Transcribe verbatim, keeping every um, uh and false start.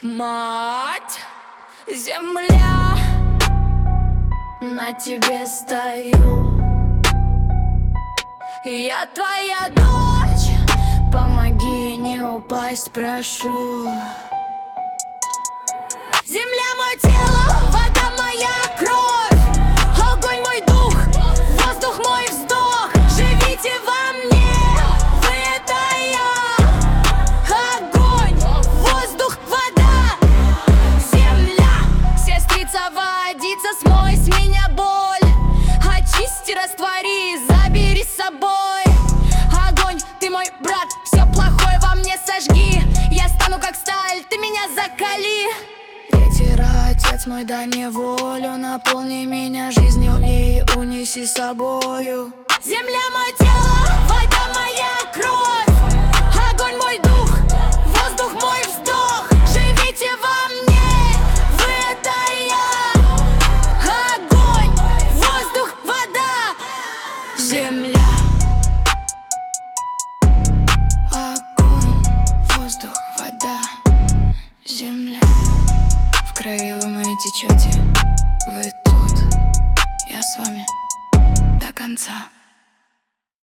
Мать, земля, на тебе стою. Я твоя дочь, помоги не упасть, прошу. Земля мое тело, вода моя кровь, огонь мой дух, воздух мой вздох. Живите во мне, вы это я. Огонь, воздух, вода, земля. Сестрица, водица, смой с меня боль, очисти, раствори, забери с собой. Огонь, ты мой брат, все плохое во мне сожги. Я стану как сталь, ты меня закали. Ветер, отец мой, дай мне волю, наполни меня жизнью и унеси с собою. Земля мое тело, вода моя кровь, огонь мой дух, воздух мой вздох. Живите во мне, вы это я. Огонь, воздух, вода, земля. Огонь, воздух, вода, земля. В крови вы мои течете, вы тут, я с вами до конца.